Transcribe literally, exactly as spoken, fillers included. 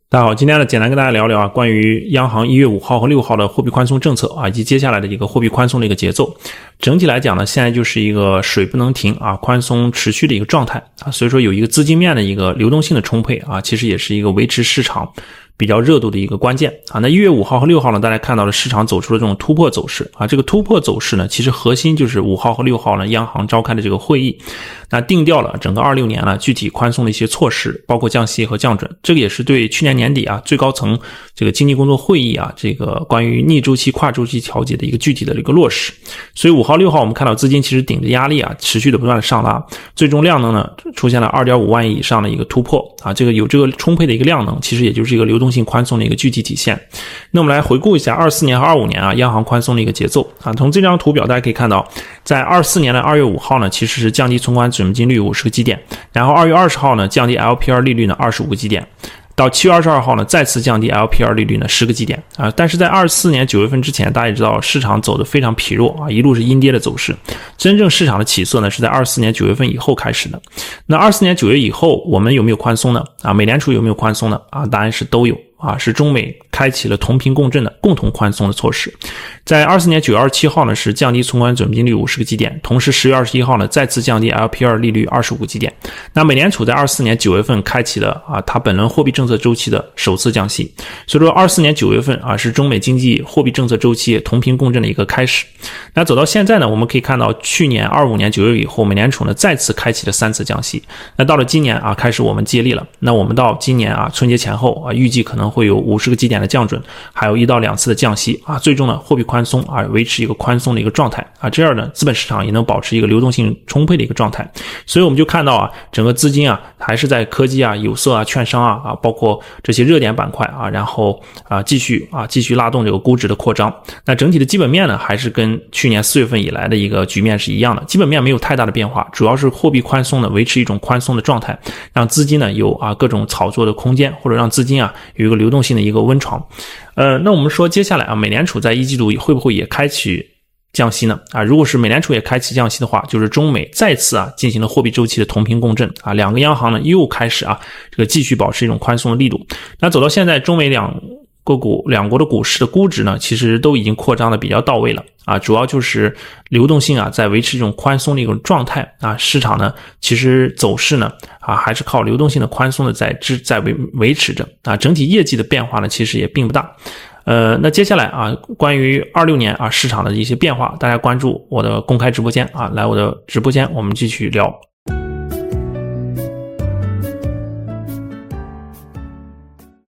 大家好，今天呢，简单跟大家聊聊啊，关于央行一月五号和六号的货币宽松政策啊，以及接下来的一个货币宽松的一个节奏。整体来讲呢，现在就是一个水不能停啊，宽松持续的一个状态啊，所以说有一个资金面的一个流动性的充沛啊，其实也是一个维持市场比较热度的一个关键啊。那一月五号和六号呢，大家看到了市场走出了这种突破走势啊，这个突破走势呢，其实核心就是五号和六号呢，央行召开的这个会议，那定调了整个二六年呢具体宽松的一些措施，包括降息和降准，这个也是对去年年底啊最高层这个经济工作会议啊这个关于逆周期跨周期调节的一个具体的一个落实。所以五号六号我们看到资金其实顶着压力啊持续的不断的上拉，最终量能呢出现了 二点五万亿以上的一个突破啊，这个有这个充沛的一个量能，其实也就是一个流动性宽松的一个具体体现。那我们来回顾一下二四年和二五年啊央行宽松的一个节奏啊，从这张图表大家可以看到，在二四年的二月五号呢其实是降低存款准备金率五十个基点，然后二月二十号呢降低 L P R 利率呢二十五个基点，到七月二十二号呢再次降低 L P R 利率呢十个基点啊，但是在二四年九月份之前，大家也知道市场走得非常疲弱啊，一路是阴跌的走势。真正市场的起色呢是在二四年九月份以后开始的。那二四年九月以后我们有没有宽松呢？啊，美联储有没有宽松呢？啊，答案是都有啊，是中美开启了同频共振的共同宽松的措施。在二四年九月二十七号呢是降低存款准备金率五十个基点，同时十月二十一号呢再次降低 L P R 利率二十五个基点。那美联储在二四年九月份开启了啊它本轮货币政策周期的首次降息，所以说二四年九月份啊是中美经济货币政策周期同频共振的一个开始。那走到现在呢，我们可以看到去年二五年九月以后，美联储呢再次开启了三次降息。那到了今年啊开始我们接力了，那我们到今年啊春节前后啊预计可能会有五十个基点的降准，还有一到两次的降息啊，最终呢货币宽松啊维持一个宽松的一个状态啊，这样呢资本市场也能保持一个流动性充沛的一个状态。所以我们就看到啊整个资金啊还是在科技啊、有色啊、券商啊啊包括这些热点板块啊，然后啊继续啊继续拉动这个估值的扩张。那整体的基本面呢还是跟去年四月份以来的一个局面是一样的，基本面没有太大的变化，主要是货币宽松的维持一种宽松的状态，让资金呢有啊各种炒作的空间，或者让资金啊有一个流动性的一个温床。呃，那我们说接下来啊，美联储在一季度会不会也开启降息呢？啊，如果是美联储也开启降息的话，就是中美再次啊进行了货币周期的同频共振啊，两个央行呢又开始啊这个继续保持一种宽松的力度。那走到现在，中美两个股两国的股市的估值呢，其实都已经扩张的比较到位了啊，主要就是流动性啊在维持一种宽松的一种状态啊，市场呢其实走势呢啊还是靠流动性的宽松的在支在维维持着啊，整体业绩的变化呢其实也并不大。呃，那接下来啊，关于二六年啊市场的一些变化，大家关注我的公开直播间啊，来我的直播间我们继续聊。